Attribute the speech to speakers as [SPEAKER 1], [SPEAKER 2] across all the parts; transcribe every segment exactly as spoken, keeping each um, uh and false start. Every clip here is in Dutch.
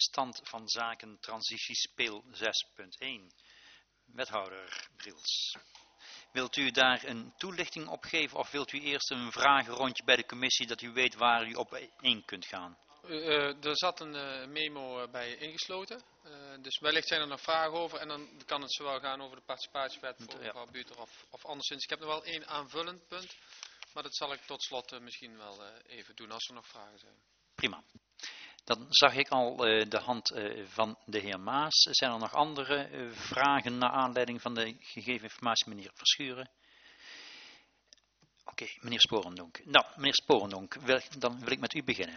[SPEAKER 1] stand van zaken transitie speel zes punt één. Wethouder Briels. Wilt u daar een toelichting op geven of wilt u eerst een vragenrondje bij de commissie dat u weet waar u op in kunt gaan?
[SPEAKER 2] Uh, er zat een uh, memo bij ingesloten, uh, dus wellicht zijn er nog vragen over en dan kan het zowel gaan over de participatiewet voor ja. mevrouw Buter of, of anderszins. Ik heb nog wel één aanvullend punt, maar dat zal ik tot slot uh, misschien wel uh, even doen als er nog vragen zijn.
[SPEAKER 1] Prima. Dan zag ik al uh, de hand uh, van de heer Maas. Zijn er nog andere uh, vragen naar aanleiding van de gegeven informatie, meneer Verschuren? Oké, okay, meneer Sporendonk. Nou, meneer Sporendonk, wil, dan wil ik met u beginnen.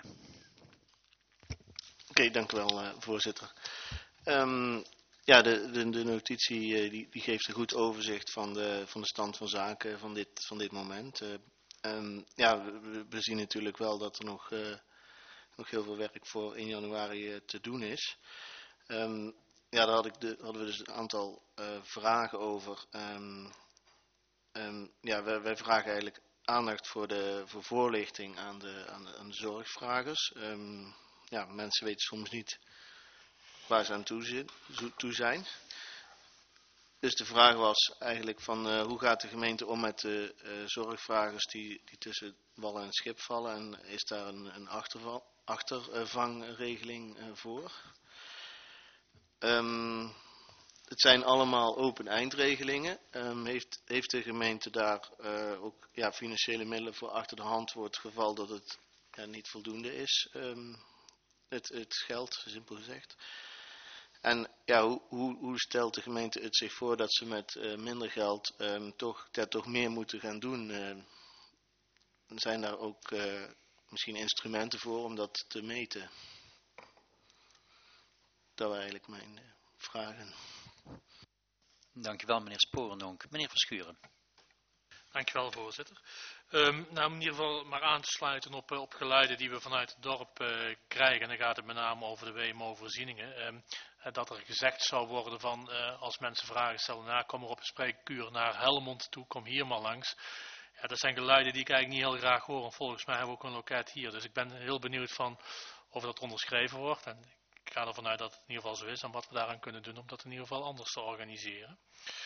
[SPEAKER 3] Oké, okay, dank u wel, uh, voorzitter. Um, ja, de, de, de notitie uh, die, die geeft een goed overzicht van de, van de stand van zaken van dit, van dit moment. Uh, um, ja, we, we zien natuurlijk wel dat er nog, uh, nog heel veel werk voor één januari uh, te doen is. Um, ja, daar had ik de, hadden we dus een aantal uh, vragen over. Um, um, ja, wij, wij vragen eigenlijk aandacht voor de voor voorlichting aan de, aan de, aan de zorgvragers. Um, Ja, mensen weten soms niet waar ze aan toe, toe zijn. Dus de vraag was eigenlijk van uh, hoe gaat de gemeente om met de uh, zorgvragers die, die tussen wal en schip vallen. En is daar een, een achterval, achtervangregeling uh, voor? Um, het zijn allemaal open eindregelingen. Um, heeft, heeft de gemeente daar uh, ook ja, financiële middelen voor achter de hand voor het geval dat het ja, niet voldoende is? Um, Het, het geld, simpel gezegd. En ja, hoe, hoe, hoe stelt de gemeente het zich voor dat ze met uh, minder geld um, toch, ja, toch meer moeten gaan doen? Uh, zijn daar ook uh, misschien instrumenten voor om dat te meten? Dat waren eigenlijk mijn uh, vragen.
[SPEAKER 1] Dank u wel, meneer Sporendonk. Meneer Verschuren.
[SPEAKER 4] Dank u wel, voorzitter. Um, nou, om in ieder geval maar aan te sluiten op, op geluiden die we vanuit het dorp uh, krijgen. En dan gaat het met name over de W M O-voorzieningen. Um, dat er gezegd zou worden van, uh, als mensen vragen stellen, nou, kom maar op een spreekuur naar Helmond toe, kom hier maar langs. Ja, dat zijn geluiden die ik eigenlijk niet heel graag hoor. En volgens mij hebben we ook een loket hier. Dus ik ben heel benieuwd van of dat onderschreven wordt. En ik ga ervan uit dat het in ieder geval zo is en wat we daaraan kunnen doen om dat in ieder geval anders te organiseren.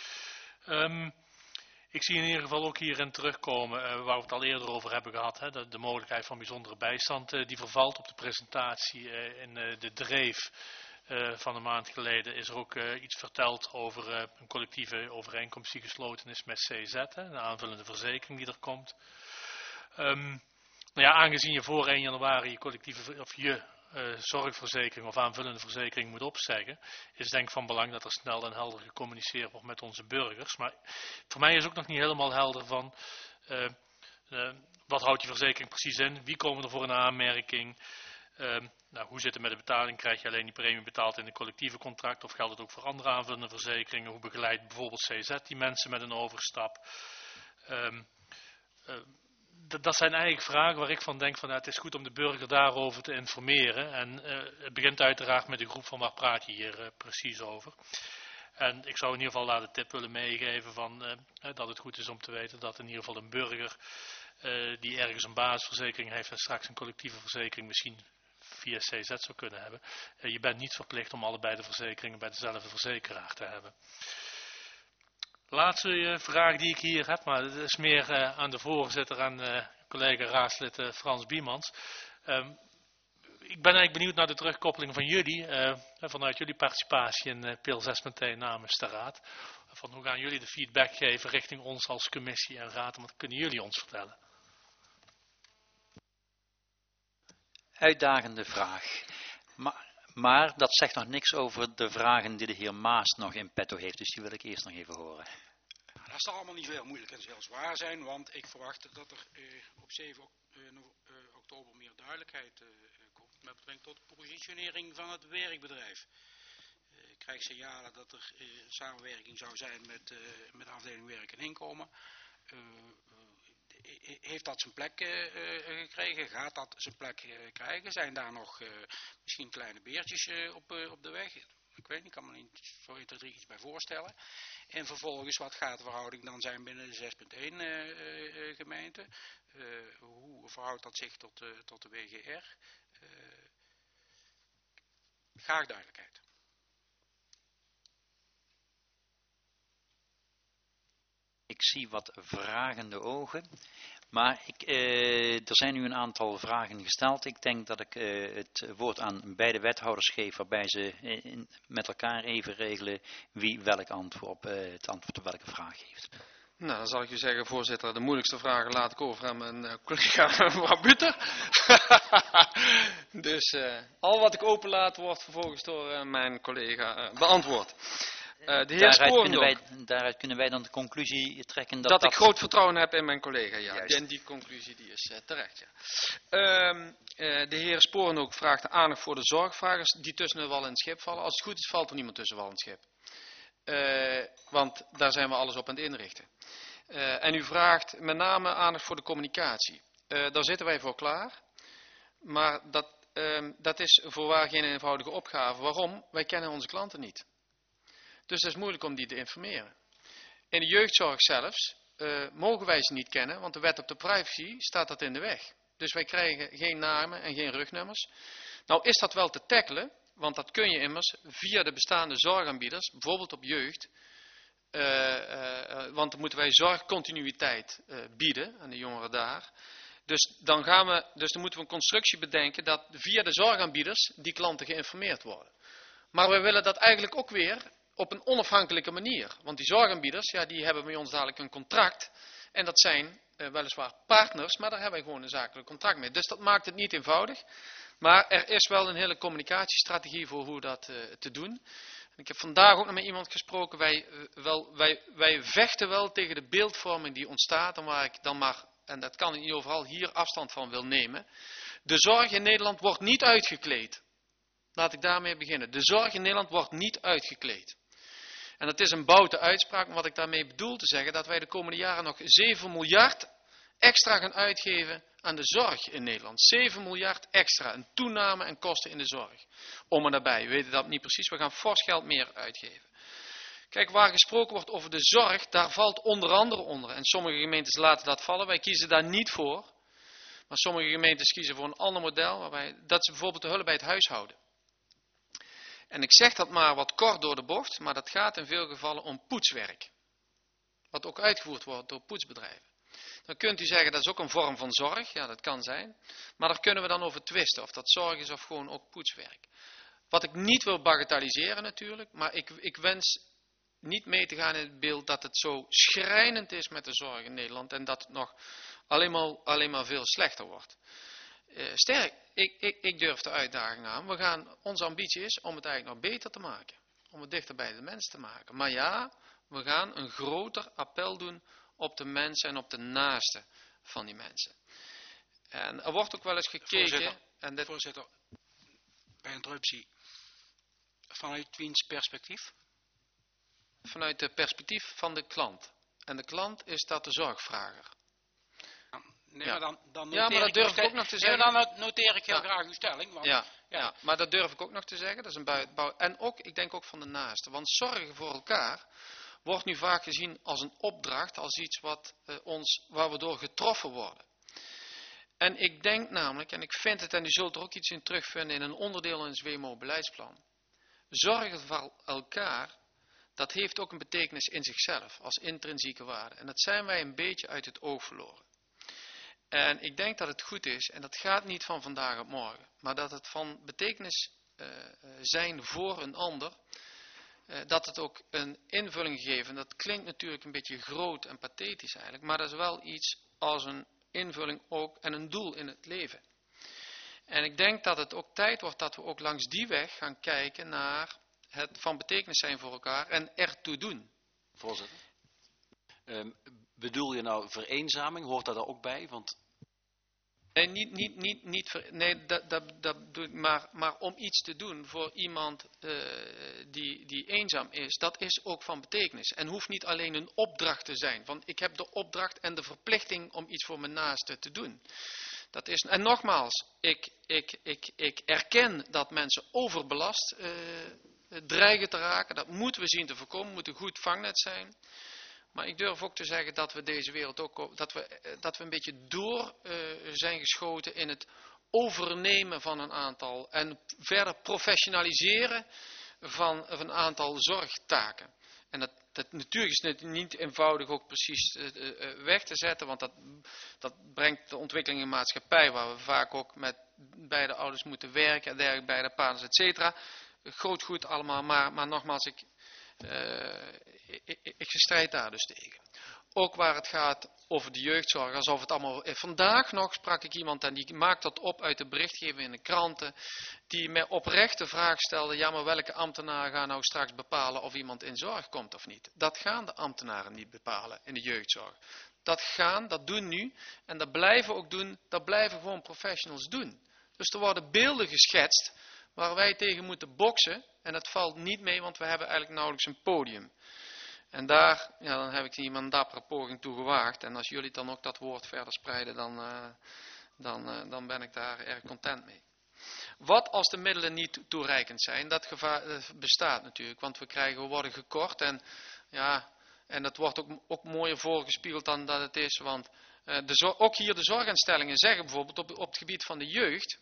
[SPEAKER 4] Um, Ik zie in ieder geval ook hierin terugkomen, uh, waar we het al eerder over hebben gehad, hè, de, de mogelijkheid van bijzondere bijstand, uh, die vervalt op de presentatie uh, in uh, de Dreef uh, van een maand geleden. Is er ook uh, iets verteld over uh, een collectieve overeenkomst die gesloten is met C Z, hè, een aanvullende verzekering die er komt. Um, nou ja, aangezien je voor één januari je collectieve, of je Uh, zorgverzekering of aanvullende verzekering moet opzeggen, is denk ik van belang dat er snel en helder gecommuniceerd wordt met onze burgers. Maar voor mij is ook nog niet helemaal helder van uh, uh, wat houdt die verzekering precies in, wie komen er voor een aanmerking, uh, nou, hoe zit het met de betaling, krijg je alleen die premie betaald in een collectieve contract of geldt het ook voor andere aanvullende verzekeringen, hoe begeleidt bijvoorbeeld C Z die mensen met een overstap. Um, uh, Dat zijn eigenlijk vragen waar ik van denk van nou, het is goed om de burger daarover te informeren. En uh, het begint uiteraard met de groep van waar praat je hier uh, precies over. En ik zou in ieder geval daar de tip willen meegeven van uh, dat het goed is om te weten dat in ieder geval een burger uh, die ergens een basisverzekering heeft en straks een collectieve verzekering misschien via C Z zou kunnen hebben. Uh, je bent niet verplicht om allebei de verzekeringen bij dezelfde verzekeraar te hebben. Laatste uh, vraag die ik hier heb, maar dat is meer uh, aan de voorzitter en uh, collega raadslid uh, Frans Biemans. Um, ik ben eigenlijk benieuwd naar de terugkoppeling van jullie, uh, vanuit jullie participatie in uh, P I L zes punt één namens de raad. Van hoe gaan jullie de feedback geven richting ons als commissie en raad, wat kunnen jullie ons vertellen?
[SPEAKER 1] Uitdagende vraag. Maar... Maar dat zegt nog niks over de vragen die de heer Maas nog in petto heeft. Dus die wil ik eerst nog even horen.
[SPEAKER 5] Dat zal allemaal niet zo heel moeilijk en heel zwaar zijn. Want ik verwacht dat er uh, op zeven oktober meer duidelijkheid uh, komt. Met betrekking tot de positionering van het werkbedrijf. Uh, ik krijg signalen dat er uh, samenwerking zou zijn met, uh, met de afdeling werk en inkomen. Uh, Heeft dat zijn plek uh, gekregen? Gaat dat zijn plek uh, krijgen? Zijn daar nog uh, misschien kleine beertjes uh, op, uh, op de weg? Ik weet niet, ik kan me niet zo één, twee, drie iets bij voorstellen. En vervolgens, wat gaat de verhouding dan zijn binnen de zes punt één uh, uh, gemeente? Uh, hoe verhoudt dat zich tot, uh, tot de W G R? Uh, Graag duidelijkheid.
[SPEAKER 1] Ik zie wat vragende ogen, maar ik, eh, er zijn nu een aantal vragen gesteld. Ik denk dat ik eh, het woord aan beide wethouders geef, waarbij ze eh, in, met elkaar even regelen wie welk antwoord op, eh, het antwoord op welke vraag geeft.
[SPEAKER 2] Nou, dan zal ik u zeggen, voorzitter, de moeilijkste vragen laat ik over aan mijn uh, collega mevrouw Buter. Dus uh, al wat ik openlaat wordt vervolgens door uh, mijn collega uh, beantwoord. Uh, de heer
[SPEAKER 1] daaruit, kunnen wij,
[SPEAKER 2] Sporendonk,
[SPEAKER 1] daaruit kunnen wij dan de conclusie trekken dat
[SPEAKER 2] dat,
[SPEAKER 1] dat...
[SPEAKER 2] ik groot vertrouwen heb in mijn collega, ja.
[SPEAKER 1] Juist.
[SPEAKER 2] En die conclusie die is uh, terecht, ja. Uh, uh, de heer Sporendonk vraagt de aandacht voor de zorgvragers die tussen de wal en het schip vallen. Als het goed is, valt er niemand tussen wal en het schip. Uh, want daar zijn we alles op aan het inrichten. Uh, en u vraagt met name aandacht voor de communicatie. Uh, daar zitten wij voor klaar. Maar dat, uh, dat is voorwaar geen eenvoudige opgave. Waarom? Wij kennen onze klanten niet. Dus het is moeilijk om die te informeren. In de jeugdzorg zelfs uh, mogen wij ze niet kennen, want de wet op de privacy staat dat in de weg. Dus wij krijgen geen namen en geen rugnummers. Nou is dat wel te tackelen, want dat kun je immers via de bestaande zorgaanbieders, bijvoorbeeld op jeugd. Uh, uh, uh, want dan moeten wij zorgcontinuïteit uh, bieden aan de jongeren daar. Dus dan, gaan we, dus dan moeten we een constructie bedenken dat via de zorgaanbieders die klanten geïnformeerd worden. Maar we willen dat eigenlijk ook weer op een onafhankelijke manier. Want die zorgaanbieders, ja, die hebben bij ons dadelijk een contract. En dat zijn uh, weliswaar partners, maar daar hebben wij gewoon een zakelijk contract mee. Dus dat maakt het niet eenvoudig. Maar er is wel een hele communicatiestrategie voor hoe dat uh, te doen. Ik heb vandaag ook nog met iemand gesproken. Wij, uh, wel, wij, wij vechten wel tegen de beeldvorming die ontstaat. En waar ik dan maar, en dat kan ik niet overal, hier afstand van wil nemen. De zorg in Nederland wordt niet uitgekleed. Laat ik daarmee beginnen. De zorg in Nederland wordt niet uitgekleed. En dat is een boute uitspraak. Wat ik daarmee bedoel te zeggen, dat wij de komende jaren nog zeven miljard extra gaan uitgeven aan de zorg in Nederland. zeven miljard extra. Een toename en kosten in de zorg. Om en nabij. We weten dat niet precies. We gaan fors geld meer uitgeven. Kijk, waar gesproken wordt over de zorg, daar valt onder andere onder. En sommige gemeentes laten dat vallen. Wij kiezen daar niet voor. Maar sommige gemeentes kiezen voor een ander model. Waarbij, dat is bijvoorbeeld de hulp bij het huishouden. En ik zeg dat maar wat kort door de bocht. Maar dat gaat in veel gevallen om poetswerk. Wat ook uitgevoerd wordt door poetsbedrijven. Dan kunt u zeggen, dat is ook een vorm van zorg. Ja, dat kan zijn. Maar daar kunnen we dan over twisten. Of dat zorg is of gewoon ook poetswerk. Wat ik niet wil bagatelliseren natuurlijk. Maar ik, ik wens niet mee te gaan in het beeld dat het zo schrijnend is met de zorg in Nederland. En dat het nog alleen maar, alleen maar veel slechter wordt. Uh, sterk, ik, ik, ik durf de uitdaging aan. We gaan, onze ambitie is om het eigenlijk nog beter te maken. Om het dichter bij de mens te maken. Maar ja, we gaan een groter appel doen op de mensen en op de naasten van die mensen. En er wordt ook wel eens gekeken.
[SPEAKER 5] Voorzitter,
[SPEAKER 2] en dit...
[SPEAKER 5] voorzitter bij interruptie. Vanuit wiens perspectief?
[SPEAKER 2] Vanuit het perspectief van de klant. En de klant is dat de zorgvrager.
[SPEAKER 5] Nee,
[SPEAKER 2] ja.
[SPEAKER 5] maar dan, dan noteer
[SPEAKER 2] ja, maar dat
[SPEAKER 5] ik
[SPEAKER 2] durf ik ook nog te zeggen.
[SPEAKER 5] Ja, dan noteer ik heel
[SPEAKER 2] ja.
[SPEAKER 5] graag uw stelling. Want,
[SPEAKER 2] ja,
[SPEAKER 5] ja.
[SPEAKER 2] ja, maar dat durf ik ook nog te zeggen. Dat is een buitenbouw. En ook, ik denk ook van de naasten. Want zorgen voor elkaar wordt nu vaak gezien als een opdracht, als iets wat, uh, ons, waar we door getroffen worden. En ik denk namelijk, en ik vind het, en u zult er ook iets in terugvinden in een onderdeel in het W M O-beleidsplan. Zorgen voor elkaar, dat heeft ook een betekenis in zichzelf, als intrinsieke waarde. En dat zijn wij een beetje uit het oog verloren. En ik denk dat het goed is, en dat gaat niet van vandaag op morgen, maar dat het van betekenis uh, zijn voor een ander, uh, dat het ook een invulling geeft. En dat klinkt natuurlijk een beetje groot en pathetisch eigenlijk, maar dat is wel iets als een invulling ook en een doel in het leven. En ik denk dat het ook tijd wordt dat we ook langs die weg gaan kijken naar het van betekenis zijn voor elkaar en ertoe doen.
[SPEAKER 6] Voorzitter. Um, bedoel je nou vereenzaming? Hoort dat er ook bij? Want...
[SPEAKER 2] Nee, niet, niet, niet, niet ver, nee dat, dat, dat doe ik maar, maar om iets te doen voor iemand uh, die, die eenzaam is, dat is ook van betekenis. En hoeft niet alleen een opdracht te zijn. Want ik heb de opdracht en de verplichting om iets voor mijn naaste te doen. Dat is, en nogmaals, ik, ik, ik, ik erken dat mensen overbelast uh, dreigen te raken. Dat moeten we zien te voorkomen, moet een goed vangnet zijn. Maar ik durf ook te zeggen dat we deze wereld ook, dat we, dat we een beetje door uh, zijn geschoten in het overnemen van een aantal en verder professionaliseren van, van een aantal zorgtaken. En dat, dat natuurlijk is het niet eenvoudig ook precies uh, uh, weg te zetten, want dat, dat brengt de ontwikkeling in de maatschappij, waar we vaak ook met beide ouders moeten werken, en dergelijke, beide partners, et cetera. Groot goed allemaal, maar, maar nogmaals, ik, uh, ik, ik, ik strijd daar dus tegen. Ook waar het gaat over de jeugdzorg, alsof het allemaal... Vandaag nog sprak ik iemand en die maakt dat op uit de berichtgeving in de kranten, die mij oprecht de vraag stelde, ja, maar welke ambtenaren gaan nou straks bepalen of iemand in zorg komt of niet? Dat gaan de ambtenaren niet bepalen in de jeugdzorg. Dat gaan, dat doen nu, en dat blijven ook doen, dat blijven gewoon professionals doen. Dus er worden beelden geschetst waar wij tegen moeten boksen, en dat valt niet mee, want we hebben eigenlijk nauwelijks een podium. En daar, ja, dan heb ik hier een dappere poging toe gewaagd. En als jullie dan ook dat woord verder spreiden, dan, uh, dan, uh, dan ben ik daar erg content mee. Wat als de middelen niet toereikend zijn? Dat gevaar uh, bestaat natuurlijk, want we krijgen, we worden gekort. En, ja, en dat wordt ook, ook mooier voorgespiegeld dan dat het is. Want uh, de, ook hier de zorginstellingen zeggen bijvoorbeeld op, op het gebied van de jeugd,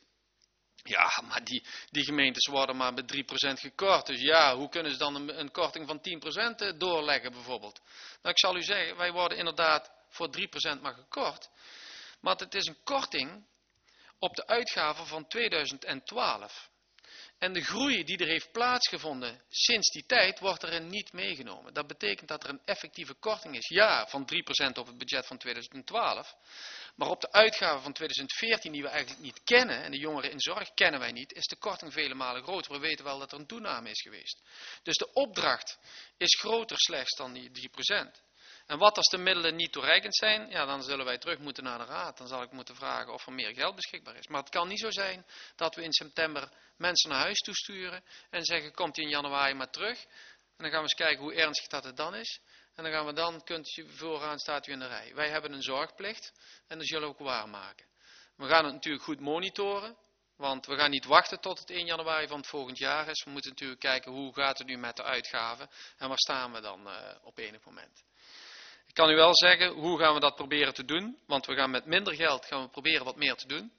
[SPEAKER 2] ja, maar die, die gemeentes worden maar met drie procent gekort. Dus ja, hoe kunnen ze dan een, een korting van tien procent doorleggen bijvoorbeeld? Nou, ik zal u zeggen, wij worden inderdaad voor drie procent maar gekort. Maar het is een korting op de uitgaven van tweeduizend twaalf. En de groei die er heeft plaatsgevonden sinds die tijd wordt erin niet meegenomen. Dat betekent dat er een effectieve korting is. Ja, van drie procent op het budget van tweeduizend twaalf. Maar op de uitgaven van tweeduizend veertien die we eigenlijk niet kennen, en de jongeren in zorg kennen wij niet, is de korting vele malen groter. We weten wel dat er een toename is geweest. Dus de opdracht is groter slechts dan die drie procent. En wat als de middelen niet toereikend zijn, ja, dan zullen wij terug moeten naar de raad. Dan zal ik moeten vragen of er meer geld beschikbaar is. Maar het kan niet zo zijn dat we in september mensen naar huis toesturen en zeggen, komt u in januari maar terug. En dan gaan we eens kijken hoe ernstig dat het dan is. En dan gaan we dan, kunt u vooraan, staat u in de rij. Wij hebben een zorgplicht en dat zullen we ook waarmaken. We gaan het natuurlijk goed monitoren, want we gaan niet wachten tot het één januari van het volgend jaar is. We moeten natuurlijk kijken hoe gaat het nu met de uitgaven en waar staan we dan uh, op enig moment. Ik kan u wel zeggen, hoe gaan we dat proberen te doen? Want we gaan met minder geld gaan we proberen wat meer te doen.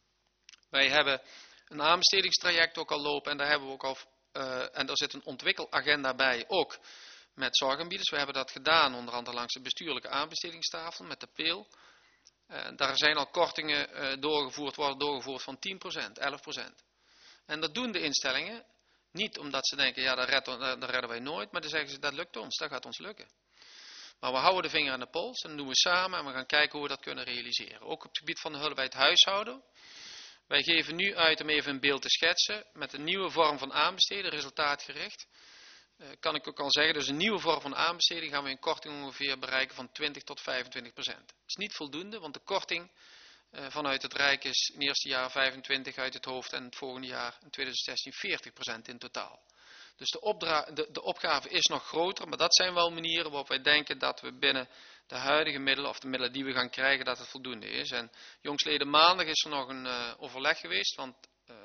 [SPEAKER 2] Wij hebben een aanbestedingstraject ook al lopen en daar hebben we ook al, uh, en daar zit een ontwikkelagenda bij ook met zorgaanbieders. We hebben dat gedaan onder andere langs de bestuurlijke aanbestedingstafel met de P E E L. Uh, daar zijn al kortingen uh, doorgevoerd, worden doorgevoerd van tien procent, elf procent. En dat doen de instellingen niet omdat ze denken, ja dat redden, dat redden wij nooit, maar dan zeggen ze, dat lukt ons, dat gaat ons lukken. Maar we houden de vinger aan de pols en dat doen we samen en we gaan kijken hoe we dat kunnen realiseren. Ook op het gebied van de hulp bij het huishouden. Wij geven nu uit om even een beeld te schetsen met een nieuwe vorm van aanbesteden, resultaatgericht. Uh, kan ik ook al zeggen, dus een nieuwe vorm van aanbesteding gaan we een korting ongeveer bereiken van twintig tot vijfentwintig procent. Dat is niet voldoende, want de korting uh, vanuit het Rijk is in het eerste jaar vijfentwintig uit het hoofd en het volgende jaar in tweeduizend zestien veertig procent in totaal. Dus de, opdra- de, de opgave is nog groter, maar dat zijn wel manieren waarop wij denken dat we binnen de huidige middelen, of de middelen die we gaan krijgen, dat het voldoende is. En jongsleden maandag is er nog een uh, overleg geweest, want uh,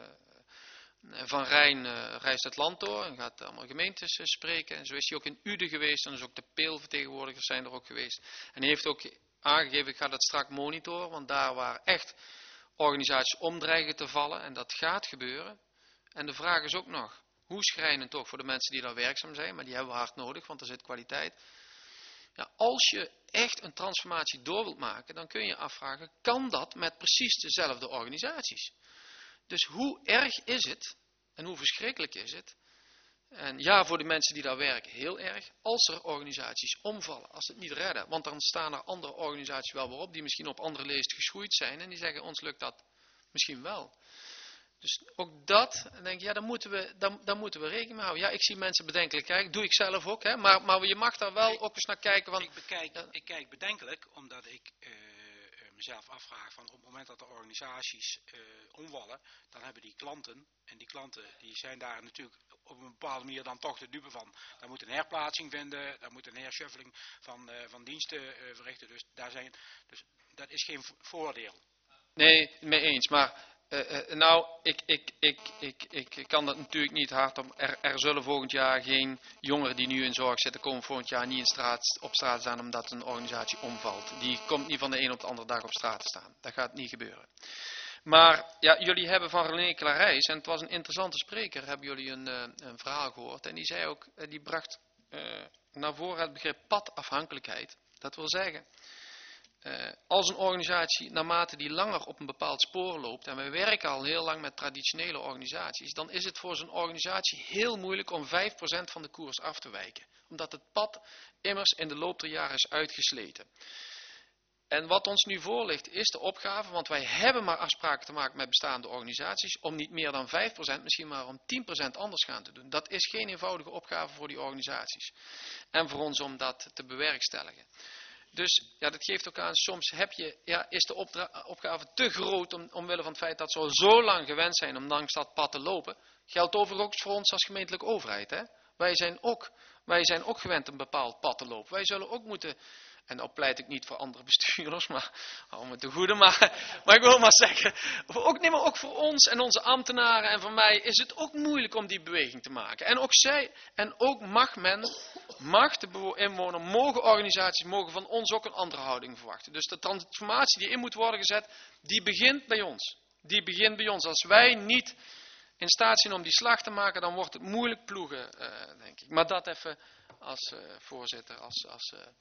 [SPEAKER 2] Van Rijn uh, reist het land door en gaat allemaal gemeentes uh, spreken. En zo is hij ook in Uden geweest en dus ook de P E E L-vertegenwoordigers zijn er ook geweest. En hij heeft ook aangegeven, ik ga dat strak monitoren, want daar waar echt organisaties omdreigen te vallen, en dat gaat gebeuren. En de vraag is ook nog, hoe schrijnend toch voor de mensen die daar werkzaam zijn, maar die hebben we hard nodig, want er zit kwaliteit. Ja, als je echt een transformatie door wilt maken, dan kun je afvragen, kan dat met precies dezelfde organisaties? Dus hoe erg is het, en hoe verschrikkelijk is het, en ja, voor de mensen die daar werken, heel erg, als er organisaties omvallen, als ze het niet redden. Want dan staan er andere organisaties wel weer op, die misschien op andere leest geschoeid zijn, en die zeggen, ons lukt dat misschien wel. Dus ook dat, dan denk ik, ja, daar moeten we, daar, daar moeten we rekening mee houden. Ja, ik zie mensen bedenkelijk kijken, doe ik zelf ook, hè, maar, maar je mag daar wel ook eens naar kijken. Want,
[SPEAKER 5] ik, bekijk,
[SPEAKER 2] ja.
[SPEAKER 5] ik kijk bedenkelijk, omdat ik uh, mezelf afvraag van op het moment dat de organisaties uh, omvallen, dan hebben die klanten, en die klanten die zijn daar natuurlijk op een bepaalde manier dan toch de dupe van. Daar moet een herplaatsing vinden, daar moet een hershuffeling van, uh, van diensten uh, verrichten, dus, daar zijn, dus dat is geen voordeel.
[SPEAKER 2] Nee, mee eens, maar uh, uh, nou, ik, ik, ik, ik, ik, ik kan dat natuurlijk niet hardop. Er, er zullen volgend jaar geen jongeren die nu in zorg zitten, komen volgend jaar niet in straat, op straat staan omdat een organisatie omvalt. Die komt niet van de een op de andere dag op straat te staan. Dat gaat niet gebeuren. Maar ja, jullie hebben van René Clarijs, en het was een interessante spreker, hebben jullie een, uh, een verhaal gehoord. En die zei ook, uh, die bracht uh, naar voren het begrip padafhankelijkheid. Dat wil zeggen, uh, als een organisatie naarmate die langer op een bepaald spoor loopt, en wij werken al heel lang met traditionele organisaties, dan is het voor zo'n organisatie heel moeilijk om vijf procent van de koers af te wijken. Omdat het pad immers in de loop der jaren is uitgesleten. En wat ons nu voor ligt is de opgave, want wij hebben maar afspraken te maken met bestaande organisaties, om niet meer dan vijf procent, misschien maar om tien procent anders gaan te doen. Dat is geen eenvoudige opgave voor die organisaties. En voor ons om dat te bewerkstelligen. Dus ja, dat geeft ook aan, soms heb je, ja, is de opgave te groot om, omwille van het feit dat ze al zo lang gewend zijn om langs dat pad te lopen. Geldt overigens voor ons als gemeentelijke overheid. Hè? Wij zijn ook, wij zijn ook gewend een bepaald pad te lopen. Wij zullen ook moeten... En nou pleit ik niet voor andere bestuurders, maar hou me te goede. Maar, maar ik wil maar zeggen, ook, nee, maar ook voor ons en onze ambtenaren en voor mij is het ook moeilijk om die beweging te maken. En ook zij, en ook mag men, mag de inwoner, mogen organisaties, mogen van ons ook een andere houding verwachten. Dus de transformatie die in moet worden gezet, die begint bij ons. Die begint bij ons. Als wij niet in staat zijn om die slag te maken, dan wordt het moeilijk ploegen, uh, denk ik. Maar dat even als uh, voorzitter, als... als uh,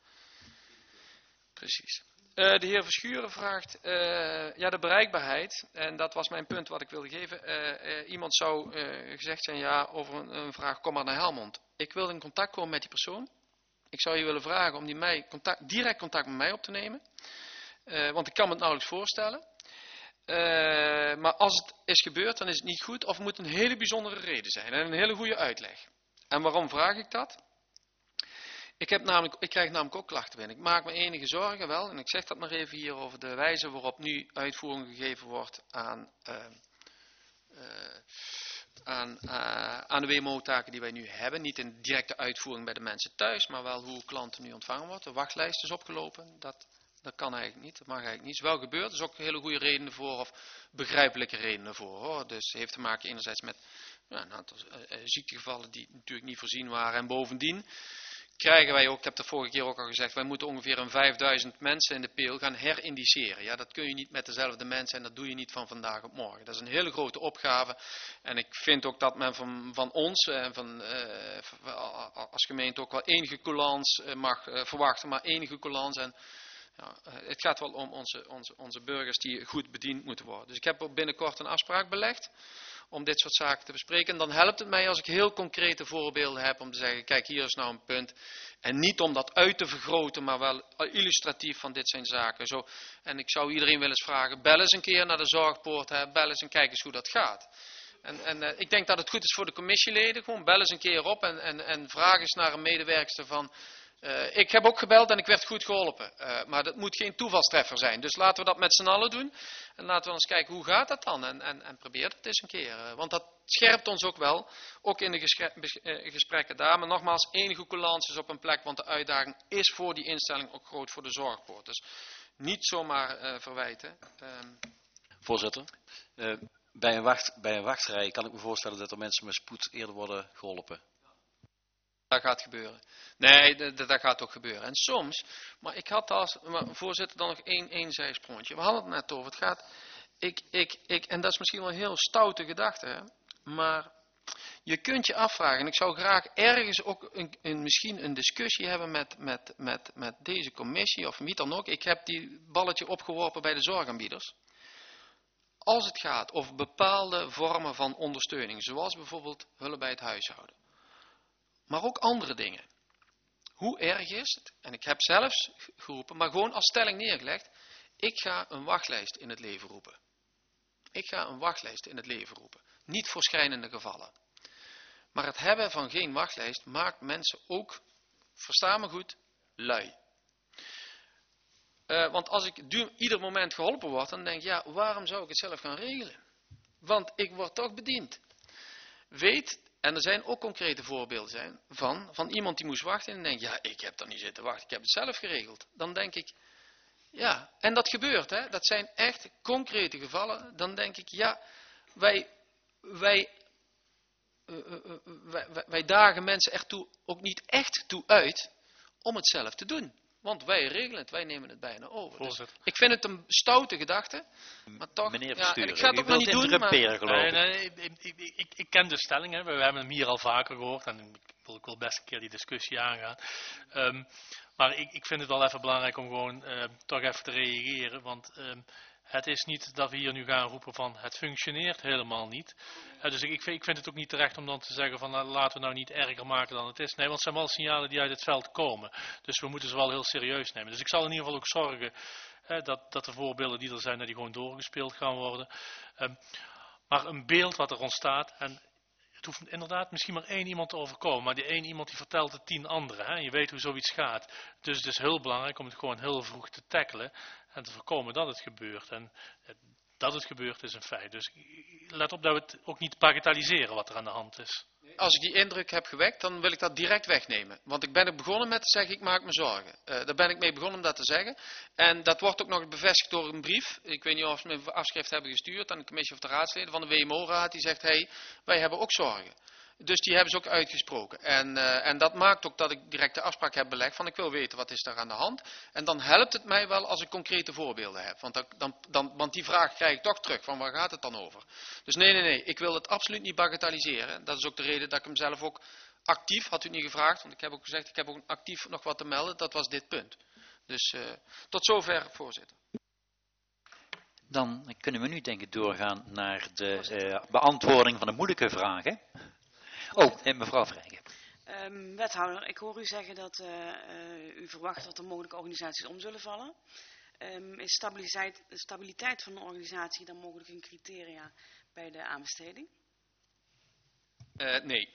[SPEAKER 2] Precies. Uh, de heer Verschuren vraagt, uh, ja, de bereikbaarheid, en dat was mijn punt wat ik wilde geven. Uh, uh, iemand zou uh, gezegd zijn, ja, over een, een vraag, kom maar naar Helmond. Ik wil in contact komen met die persoon. Ik zou je willen vragen om die mij contact, direct contact met mij op te nemen. Uh, want ik kan me het nauwelijks voorstellen. Uh, maar als het is gebeurd, dan is het niet goed, of moet een hele bijzondere reden zijn. En een hele goede uitleg. En waarom vraag ik dat? Ik, heb namelijk, ik krijg namelijk ook klachten binnen. Ik maak me enige zorgen wel, en ik zeg dat maar even hier over de wijze waarop nu uitvoering gegeven wordt aan, uh, uh, aan, uh, aan de W M O-taken die wij nu hebben. Niet in directe uitvoering bij de mensen thuis, maar wel hoe klanten nu ontvangen worden. De wachtlijst is opgelopen, dat, dat kan eigenlijk niet, dat mag eigenlijk niet. Het is wel gebeurd, er is ook hele goede redenen voor, of begrijpelijke redenen voor. Hoor. Dus het heeft te maken enerzijds met ja, een aantal uh, ziektegevallen die natuurlijk niet voorzien waren en bovendien... krijgen wij ook, ik heb dat vorige keer ook al gezegd, wij moeten ongeveer een vijfduizend mensen in de peel gaan herindiceren. Ja, dat kun je niet met dezelfde mensen en dat doe je niet van vandaag op morgen. Dat is een hele grote opgave en ik vind ook dat men van, van ons en van, uh, als gemeente ook wel enige coulance mag uh, verwachten, maar enige coulance en ja, het gaat wel om onze, onze, onze burgers die goed bediend moeten worden. Dus ik heb ook binnenkort een afspraak belegd om dit soort zaken te bespreken. En dan helpt het mij als ik heel concrete voorbeelden heb om te zeggen, kijk, hier is nou een punt. En niet om dat uit te vergroten, maar wel illustratief van dit zijn zaken. Zo, en ik zou iedereen willen eens vragen, bel eens een keer naar de zorgpoort, hè, bel eens en kijk eens hoe dat gaat. En, en uh, ik denk dat het goed is voor de commissieleden, gewoon bel eens een keer op en, en, en vraag eens naar een medewerkster van... Uh, ik heb ook gebeld en ik werd goed geholpen. Uh, maar dat moet geen toevalstreffer zijn. Dus laten we dat met z'n allen doen. En laten we eens kijken hoe gaat dat dan. En, en, en probeer dat eens een keer. Uh, want dat scherpt ons ook wel. Ook in de gesche- uh, gesprekken daar. Maar nogmaals, enige coulance is op een plek. Want de uitdaging is voor die instelling ook groot voor de zorgpoort. Dus niet zomaar uh, verwijten. Uh,
[SPEAKER 6] Voorzitter, uh, bij, een wacht, bij een wachtrij kan ik me voorstellen dat er mensen met spoed eerder worden geholpen.
[SPEAKER 2] Dat gaat gebeuren. Nee, dat, dat gaat ook gebeuren. En soms, maar ik had als, maar voorzitter dan nog één, één zijsprongetje. We hadden het net over. Het gaat, ik, ik, ik, en dat is misschien wel een heel stoute gedachte, hè? Maar je kunt je afvragen, en ik zou graag ergens ook een, een, misschien een discussie hebben met, met, met, met deze commissie of wie dan ook. Ik heb die balletje opgeworpen bij de zorgaanbieders. Als het gaat over bepaalde vormen van ondersteuning, zoals bijvoorbeeld hulp bij het huishouden. Maar ook andere dingen. Hoe erg is het? En ik heb zelfs geroepen, maar gewoon als stelling neergelegd. Ik ga een wachtlijst in het leven roepen. Ik ga een wachtlijst in het leven roepen. Niet voor schrijnende gevallen. Maar het hebben van geen wachtlijst maakt mensen ook, versta me goed, lui. Uh, want als ik du- ieder moment geholpen word, dan denk ik, ja, waarom zou ik het zelf gaan regelen? Want ik word toch bediend. Weet... En er zijn ook concrete voorbeelden zijn van, van iemand die moest wachten en denkt, ja, ik heb daar niet zitten wachten, ik heb het zelf geregeld. Dan denk ik, ja, en dat gebeurt, hè, dat zijn echt concrete gevallen. Dan denk ik, ja, wij, wij, uh, uh, wij, wij dagen mensen ertoe ook niet echt toe uit om het zelf te doen. Want wij regelen het, wij nemen het bijna over. Dus
[SPEAKER 4] Voorzitter.
[SPEAKER 2] ik vind het een stoute gedachte, maar toch...
[SPEAKER 1] Meneer
[SPEAKER 2] ja,
[SPEAKER 1] Verschuren,
[SPEAKER 2] en ik ga het
[SPEAKER 1] u
[SPEAKER 2] ook nog
[SPEAKER 1] wilt
[SPEAKER 2] niet doen, maar...
[SPEAKER 1] interrumperen, geloof
[SPEAKER 4] Nee,
[SPEAKER 1] ik.
[SPEAKER 4] nee, ik, ik, ik, ik, ik ken de stelling, hè. We hebben hem hier al vaker gehoord en ik wil, ik wil best een keer die discussie aangaan. Um, maar ik, ik vind het wel even belangrijk om gewoon uh, toch even te reageren, want um, het is niet dat we hier nu gaan roepen van het functioneert helemaal niet. Uh, dus ik, ik, vind, ik vind het ook niet terecht om dan te zeggen van uh, laten we nou niet erger maken dan het is. Nee, want het zijn wel signalen die uit het veld komen. Dus we moeten ze wel heel serieus nemen. Dus ik zal in ieder geval ook zorgen uh, dat, dat de voorbeelden die er zijn, dat die gewoon doorgespeeld gaan worden. Um, maar een beeld wat er ontstaat, en het hoeft inderdaad misschien maar één iemand te overkomen, maar die één iemand die vertelt het tien anderen. Hè? Je weet hoe zoiets gaat. Dus het is heel belangrijk om het gewoon heel vroeg te tackelen en te voorkomen dat het gebeurt. En dat het gebeurt is een feit. Dus let op dat we het ook niet bagatelliseren wat er aan de hand is.
[SPEAKER 2] Als ik die indruk heb gewekt, dan wil ik dat direct wegnemen. Want ik ben er begonnen met te zeggen, ik maak me zorgen. Uh, daar ben ik mee begonnen om dat te zeggen. En dat wordt ook nog bevestigd door een brief. Ik weet niet of ze me een afschrift hebben gestuurd aan de commissie of de raadsleden van de W M O-raad. Die zegt, hey, wij hebben ook zorgen. Dus die hebben ze ook uitgesproken. En, uh, en dat maakt ook dat ik direct de afspraak heb belegd van ik wil weten wat is daar aan de hand. En dan helpt het mij wel als ik concrete voorbeelden heb. Want, dan, dan, want die vraag krijg ik toch terug van waar gaat het dan over. Dus nee, nee, nee. Ik wil het absoluut niet bagatelliseren. Dat is ook de reden dat ik hem zelf ook actief, had u niet gevraagd. Want ik heb ook gezegd ik heb ook actief nog wat te melden. Dat was dit punt. Dus uh, tot zover, voorzitter.
[SPEAKER 1] Dan kunnen we nu denk ik doorgaan naar de uh, beantwoording van de moeilijke vragen. Oh, en mevrouw Vrijgen.
[SPEAKER 7] Um, wethouder, ik hoor u zeggen dat uh, uh, u verwacht dat er mogelijke organisaties om zullen vallen. Um, is stabiliteit, stabiliteit van een organisatie dan mogelijk een criteria bij de aanbesteding?
[SPEAKER 2] Uh, nee.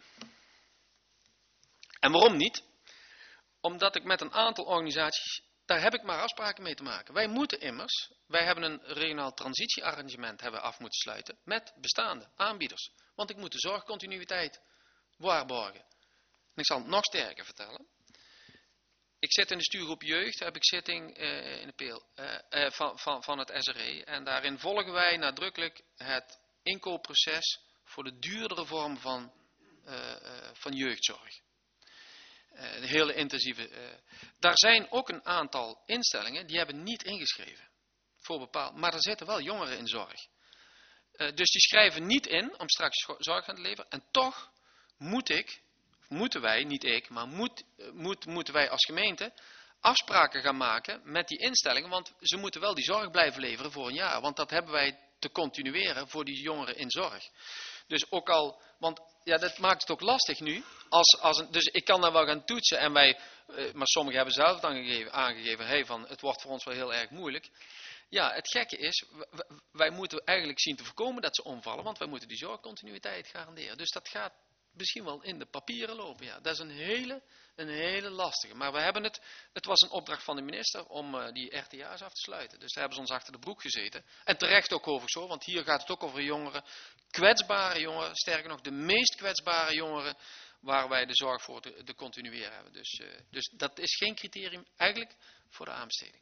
[SPEAKER 2] En waarom niet? Omdat ik met een aantal organisaties, daar heb ik maar afspraken mee te maken. Wij moeten immers, wij hebben een regionaal transitiearrangement hebben af moeten sluiten met bestaande aanbieders. Want ik moet de zorgcontinuïteit waarborgen. En ik zal het nog sterker vertellen. Ik zit in de stuurgroep jeugd, heb ik zitting uh, in de peel uh, uh, van, van, van het S R E. En daarin volgen wij nadrukkelijk het inkoopproces voor de duurdere vorm van, uh, uh, van jeugdzorg. Uh, de hele intensieve. Uh, daar zijn ook een aantal instellingen die hebben niet ingeschreven. Voor bepaald, maar er zitten wel jongeren in zorg. Uh, dus die schrijven niet in om straks zorg aan te leveren. En toch moet ik, moeten wij, niet ik, maar moet, moet, moeten wij als gemeente afspraken gaan maken met die instellingen. Want ze moeten wel die zorg blijven leveren voor een jaar. Want dat hebben wij te continueren voor die jongeren in zorg. Dus ook al, want ja, dat maakt het ook lastig nu. Als, als een, dus ik kan dan wel gaan toetsen en wij, uh, maar sommigen hebben zelf dan gegeven, aangegeven, hey, van, het wordt voor ons wel heel erg moeilijk. Ja, het gekke is, wij moeten eigenlijk zien te voorkomen dat ze omvallen, want wij moeten die zorgcontinuïteit garanderen. Dus dat gaat misschien wel in de papieren lopen. Ja, dat is een hele, een hele lastige. Maar we hebben het, het was een opdracht van de minister om uh, die R T A's af te sluiten. Dus daar hebben ze ons achter de broek gezeten. En terecht ook overigens zo, want hier gaat het ook over jongeren, kwetsbare jongeren, sterker nog de meest kwetsbare jongeren, waar wij de zorg voor te, te continueren hebben. Dus, uh, dus dat is geen criterium eigenlijk voor de aanbesteding.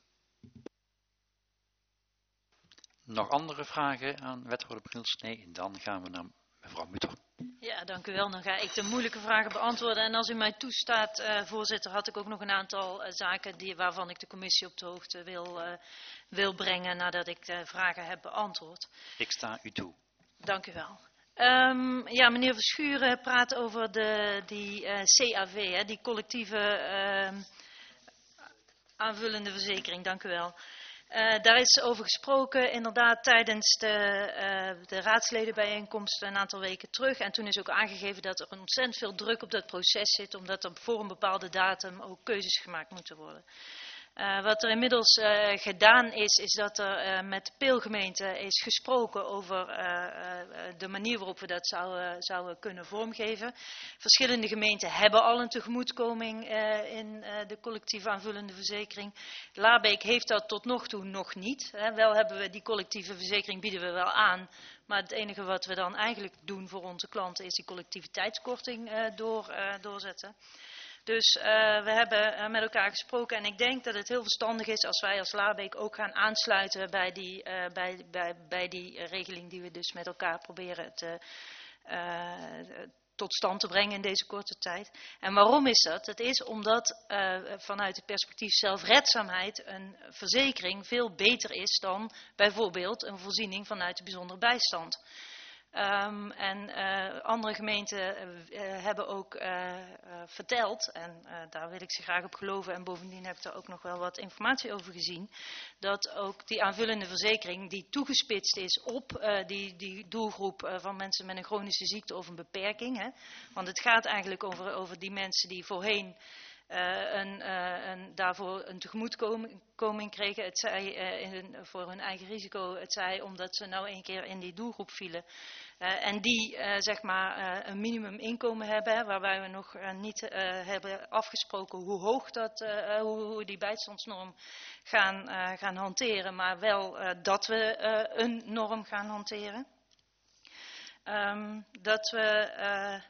[SPEAKER 1] Nog andere vragen aan wethouder Briels? Nee, dan gaan we naar mevrouw Mutter.
[SPEAKER 8] Ja, dank u wel. Dan ga ik de moeilijke vragen beantwoorden. En als u mij toestaat, uh, voorzitter, had ik ook nog een aantal uh, zaken die, waarvan ik de commissie op de hoogte wil, uh, wil brengen nadat ik de vragen heb beantwoord.
[SPEAKER 1] Ik sta u toe.
[SPEAKER 8] Dank u wel. Um, ja, meneer Verschuren praat over de, die uh, C A V, hè, die collectieve uh, aanvullende verzekering. Dank u wel. Uh, daar is over gesproken inderdaad tijdens de, uh, de raadsledenbijeenkomst een aantal weken terug. En toen is ook aangegeven dat er ontzettend veel druk op dat proces zit, omdat er voor een bepaalde datum ook keuzes gemaakt moeten worden. Uh, wat er inmiddels uh, gedaan is, is dat er uh, met de Peelgemeente is gesproken over uh, uh, de manier waarop we dat zouden, zouden kunnen vormgeven. Verschillende gemeenten hebben al een tegemoetkoming uh, in uh, de collectieve aanvullende verzekering. Laarbeek heeft dat tot nog toe nog niet. Hè. Wel hebben we die collectieve verzekering, bieden we wel aan. Maar het enige wat we dan eigenlijk doen voor onze klanten is die collectiviteitskorting uh, door, uh, doorzetten. Dus uh, we hebben uh, met elkaar gesproken en ik denk dat het heel verstandig is als wij als Laarbeek ook gaan aansluiten bij die, uh, bij, bij, bij die regeling die we dus met elkaar proberen te, uh, tot stand te brengen in deze korte tijd. En waarom is dat? Dat is omdat uh, vanuit het perspectief zelfredzaamheid een verzekering veel beter is dan bijvoorbeeld een voorziening vanuit de bijzondere bijstand. Um, en uh, andere gemeenten uh, hebben ook uh, uh, verteld, en uh, daar wil ik ze graag op geloven, en bovendien heb ik daar ook nog wel wat informatie over gezien, dat ook die aanvullende verzekering die toegespitst is op uh, die, die doelgroep uh, van mensen met een chronische ziekte of een beperking. Hè, want het gaat eigenlijk over, over die mensen die voorheen Uh, een, uh, een, daarvoor een tegemoetkoming kregen, het zij uh, in hun, voor hun eigen risico, het zij omdat ze nou een keer in die doelgroep vielen. Uh, en die uh, zeg maar uh, een minimuminkomen hebben, waarbij we nog uh, niet uh, hebben afgesproken hoe hoog dat, uh, hoe, hoe die bijstandsnorm gaan, uh, gaan hanteren, maar wel uh, dat we uh, een norm gaan hanteren. Um, dat we... Uh,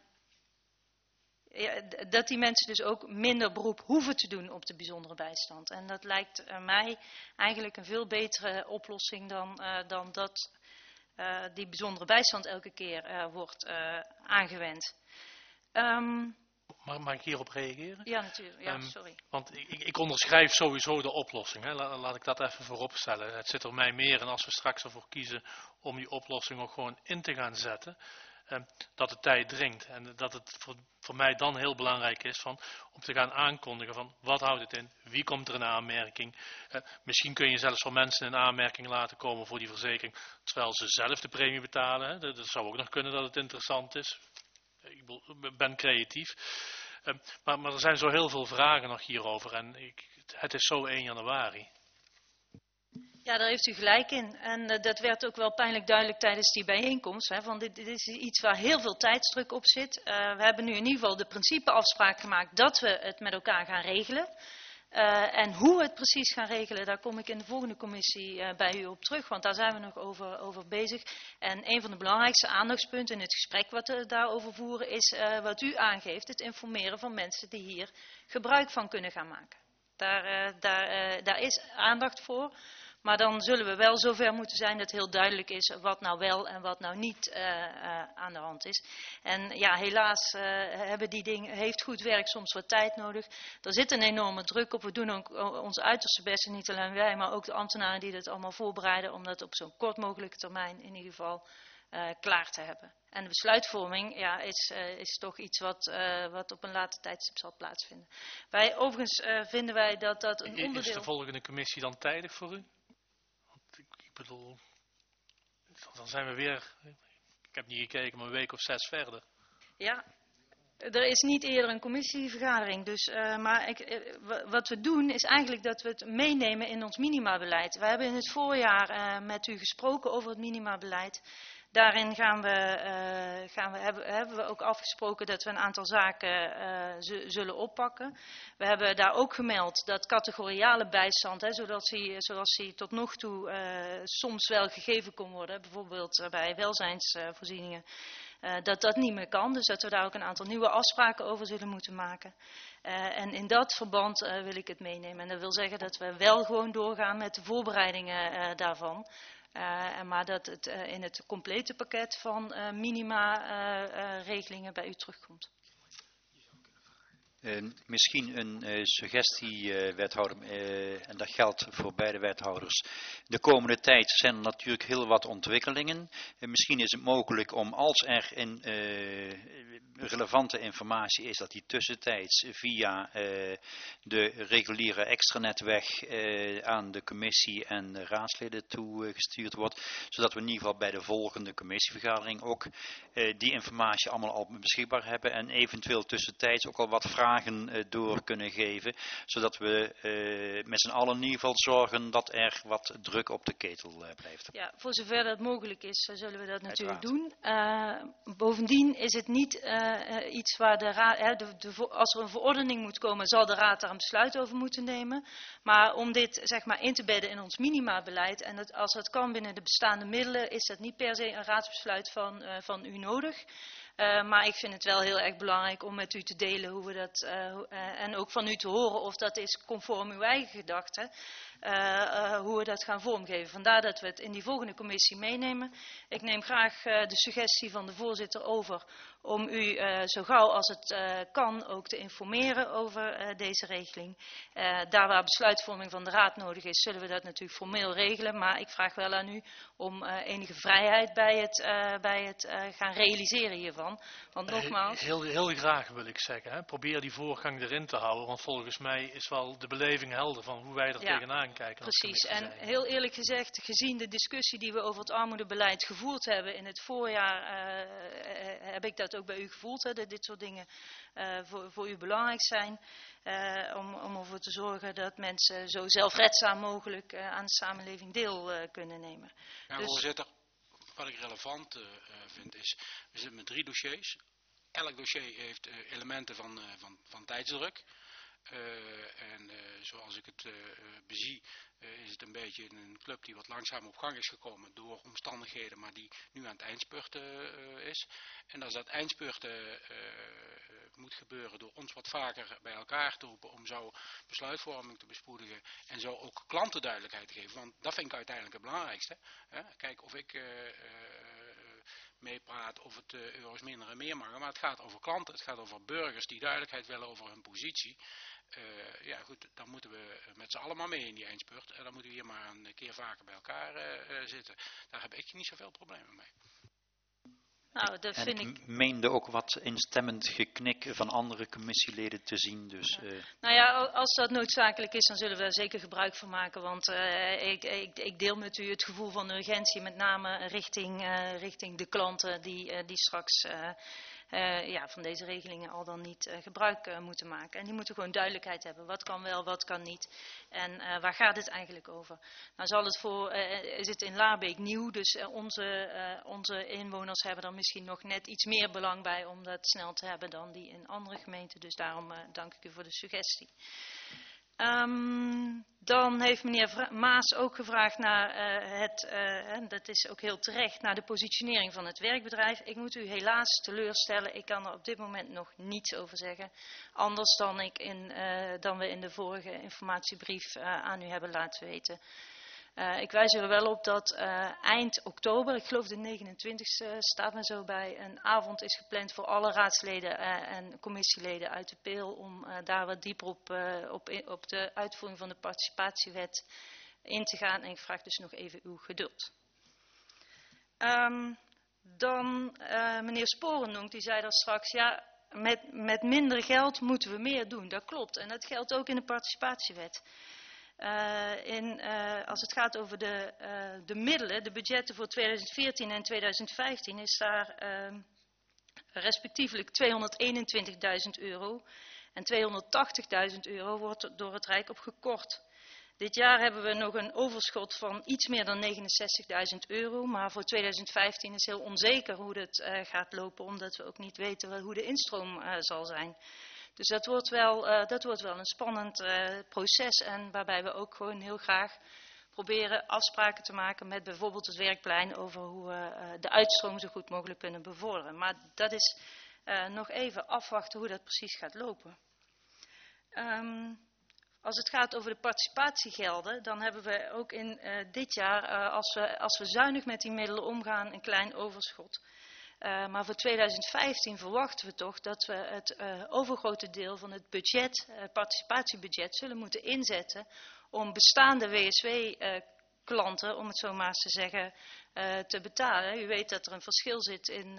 [SPEAKER 8] Ja, dat die mensen dus ook minder beroep hoeven te doen op de bijzondere bijstand. En dat lijkt uh, mij eigenlijk een veel betere oplossing dan, uh, dan dat uh, die bijzondere bijstand elke keer uh, wordt uh, aangewend. Um,
[SPEAKER 4] mag, mag ik hierop reageren?
[SPEAKER 8] Ja, natuurlijk. Ja,
[SPEAKER 4] um,
[SPEAKER 8] sorry.
[SPEAKER 4] Want ik, ik onderschrijf sowieso de oplossing. Hè. La, laat ik dat even voorop stellen. Het zit er mij meer in als we straks ervoor kiezen om die oplossing ook gewoon in te gaan zetten. Dat de tijd dringt en dat het voor, voor mij dan heel belangrijk is van, om te gaan aankondigen van wat houdt het in, wie komt er in aanmerking. Eh, misschien kun je zelfs voor mensen in aanmerking laten komen voor die verzekering terwijl ze zelf de premie betalen. Hè. Dat, dat zou ook nog kunnen dat het interessant is. Ik ben creatief. Eh, maar, maar er zijn zo heel veel vragen nog hierover en ik, het is zo één januari.
[SPEAKER 8] Ja, daar heeft u gelijk in. En uh, dat werd ook wel pijnlijk duidelijk tijdens die bijeenkomst. Hè, want dit, dit is iets waar heel veel tijdsdruk op zit. Uh, we hebben nu in ieder geval de principeafspraak gemaakt dat we het met elkaar gaan regelen. Uh, en hoe we het precies gaan regelen, daar kom ik in de volgende commissie uh, bij u op terug. Want daar zijn we nog over, over bezig. En een van de belangrijkste aandachtspunten in het gesprek wat we daarover voeren is uh, wat u aangeeft. Het informeren van mensen die hier gebruik van kunnen gaan maken. Daar, uh, daar, uh, daar is aandacht voor. Maar dan zullen we wel zover moeten zijn dat heel duidelijk is wat nou wel en wat nou niet uh, uh, aan de hand is. En ja, helaas uh, hebben die dingen, heeft goed werk soms wat tijd nodig. Er zit een enorme druk op. We doen ook ons uiterste best, en niet alleen wij, maar ook de ambtenaren die dit allemaal voorbereiden, om dat op zo'n kort mogelijke termijn in ieder geval uh, klaar te hebben. En de besluitvorming ja, is, uh, is toch iets wat, uh, wat op een later tijdstip zal plaatsvinden. Wij, overigens uh, vinden wij dat dat een onderdeel...
[SPEAKER 4] Is de volgende commissie dan tijdig voor u? Ik bedoel, dan zijn we weer, ik heb niet gekeken, maar een week of zes verder.
[SPEAKER 8] Ja, er is niet eerder een commissievergadering. Dus, uh, maar ik, uh, wat we doen is eigenlijk dat we het meenemen in ons minimabeleid. We hebben in het voorjaar uh, met u gesproken over het minimabeleid. Daarin gaan we, uh, gaan we, hebben, hebben we ook afgesproken dat we een aantal zaken uh, z- zullen oppakken. We hebben daar ook gemeld dat categoriale bijstand, hè, zodat die, zoals die tot nog toe uh, soms wel gegeven kon worden, bijvoorbeeld uh, bij welzijnsvoorzieningen, uh, dat dat niet meer kan. Dus dat we daar ook een aantal nieuwe afspraken over zullen moeten maken. Uh, en in dat verband uh, wil ik het meenemen. En dat wil zeggen dat we wel gewoon doorgaan met de voorbereidingen uh, daarvan. Uh, maar dat het uh, in het complete pakket van uh, minima uh, uh, regelingen bij u terugkomt.
[SPEAKER 1] Uh, misschien een uh, suggestie, uh, wethouder, uh, en dat geldt voor beide wethouders. De komende tijd zijn er natuurlijk heel wat ontwikkelingen. Uh, misschien is het mogelijk om, als er in, uh, relevante informatie is, dat die tussentijds via uh, de reguliere extranetweg uh, aan de commissie en de raadsleden toegestuurd uh, wordt. Zodat we in ieder geval bij de volgende commissievergadering ook uh, die informatie allemaal al beschikbaar hebben. En eventueel tussentijds ook al wat vragen door kunnen geven, zodat we uh, met z'n allen in ieder geval zorgen dat er wat druk op de ketel uh, blijft.
[SPEAKER 8] Ja, voor zover dat mogelijk is, zullen we dat natuurlijk
[SPEAKER 1] Uiteraard.
[SPEAKER 8] doen. Uh, bovendien is het niet uh, iets waar de raad, hè, de, de, als er een verordening moet komen, zal de raad daar een besluit over moeten nemen. Maar om dit zeg maar in te bedden in ons minimabeleid, en dat, als dat kan binnen de bestaande middelen, is dat niet per se een raadsbesluit van, uh, van u nodig. Uh, maar ik vind het wel heel erg belangrijk om met u te delen hoe we dat, uh, uh, en ook van u te horen of dat is conform uw eigen gedachten. uh, uh, hoe we dat gaan vormgeven. Vandaar dat we het in die volgende commissie meenemen. Ik neem graag uh, de suggestie van de voorzitter over om u uh, zo gauw als het uh, kan ook te informeren over uh, deze regeling. Uh, daar waar besluitvorming van de raad nodig is, zullen we dat natuurlijk formeel regelen. Maar ik vraag wel aan u om uh, enige vrijheid bij het, uh, bij het uh, gaan realiseren hiervan. Want nogmaals...
[SPEAKER 4] Heel, heel graag wil ik zeggen. Hè? Probeer die voorgang erin te houden. Want volgens mij is wel de beleving helder van hoe wij er ja, tegenaan kijken.
[SPEAKER 8] Precies. En heel eerlijk gezegd, gezien de discussie die we over het armoedebeleid gevoerd hebben in het voorjaar, uh, heb ik dat ook bij u gevoeld. Hè, dat dit soort dingen uh, voor, voor u belangrijk zijn. Uh, om, om ervoor te zorgen dat mensen zo zelfredzaam mogelijk uh, aan de samenleving deel uh, kunnen nemen.
[SPEAKER 5] Ja, dus, voorzitter, wat ik relevant uh, vind is, we zitten met drie dossiers. Elk dossier heeft uh, elementen van, uh, van, van tijdsdruk. Uh, en uh, zoals ik het uh, bezie, uh, is het een beetje een club die wat langzaam op gang is gekomen door omstandigheden, maar die nu aan het eindspurten uh, is. En als dat eindspurten uh, moet gebeuren door ons wat vaker bij elkaar te roepen om zo besluitvorming te bespoedigen en zo ook klantenduidelijkheid te geven, want dat vind ik uiteindelijk het belangrijkste. Hè? Kijk, of ik... Uh, uh, meepraat of het uh, euro's minder en meer mag, maar het gaat over klanten, het gaat over burgers die duidelijkheid willen over hun positie. Uh, ja goed, dan moeten we met z'n allen maar mee in die eindspurt en dan moeten we hier maar een keer vaker bij elkaar uh, uh, zitten. Daar heb ik niet zoveel problemen mee.
[SPEAKER 8] Nou, dat
[SPEAKER 1] en
[SPEAKER 8] vind
[SPEAKER 1] ik,
[SPEAKER 8] ik
[SPEAKER 1] meende ook wat instemmend geknik van andere commissieleden te zien. Dus,
[SPEAKER 8] ja.
[SPEAKER 1] uh...
[SPEAKER 8] Nou ja, als dat noodzakelijk is, dan zullen we er zeker gebruik van maken. Want uh, ik, ik, ik deel met u het gevoel van urgentie, met name richting, uh, richting de klanten die, uh, die straks uh, uh, ja, van deze regelingen al dan niet uh, gebruik uh, moeten maken. En die moeten gewoon duidelijkheid hebben. Wat kan wel, wat kan niet. En uh, waar gaat het eigenlijk over? Nou zal het voor, uh, is het in Laarbeek nieuw, dus uh, onze, uh, onze inwoners hebben er misschien nog net iets meer belang bij om dat snel te hebben dan die in andere gemeenten. Dus daarom uh, dank ik u voor de suggestie. Um, dan heeft meneer Maas ook gevraagd naar uh, het, uh, en dat is ook heel terecht, naar de positionering van het werkbedrijf. Ik moet u helaas teleurstellen, ik kan er op dit moment nog niets over zeggen. Anders dan, ik in, uh, dan we in de vorige informatiebrief uh, aan u hebben laten weten. Uh, ik wijs er wel op dat uh, eind oktober, ik geloof de negenentwintigste staat me zo bij, een avond is gepland voor alle raadsleden uh, en commissieleden uit de Peel om uh, daar wat dieper op, uh, op, op de uitvoering van de participatiewet in te gaan. En ik vraag dus nog even uw geduld. Um, dan uh, meneer Sporenonk, die zei daar straks, ja, met, met minder geld moeten we meer doen. Dat klopt en dat geldt ook in de participatiewet. Uh, in, uh, als het gaat over de, uh, de middelen, de budgetten voor tweeduizend veertien en tweeduizend vijftien, is daar uh, respectievelijk tweehonderdeenentwintigduizend euro en tweehonderdtachtigduizend euro wordt door het Rijk op gekort. Dit jaar hebben we nog een overschot van iets meer dan negenenzestigduizend euro, maar voor tweeduizend vijftien is heel onzeker hoe dat uh, gaat lopen, omdat we ook niet weten hoe de instroom uh, zal zijn. Dus dat wordt wel, uh, dat wordt wel een spannend uh, proces en waarbij we ook gewoon heel graag proberen afspraken te maken met bijvoorbeeld het werkplein over hoe we uh, de uitstroom zo goed mogelijk kunnen bevorderen. Maar dat is uh, nog even afwachten hoe dat precies gaat lopen. Um, als het gaat over de participatiegelden, dan hebben we ook in uh, dit jaar, uh, als, we, als we zuinig met die middelen omgaan, een klein overschot. Uh, maar voor tweeduizend vijftien verwachten we toch dat we het uh, overgrote deel van het budget, uh, participatiebudget, zullen moeten inzetten om bestaande W S W-klanten, uh, om het zo maar eens te zeggen, uh, te betalen. U weet dat er een verschil zit in,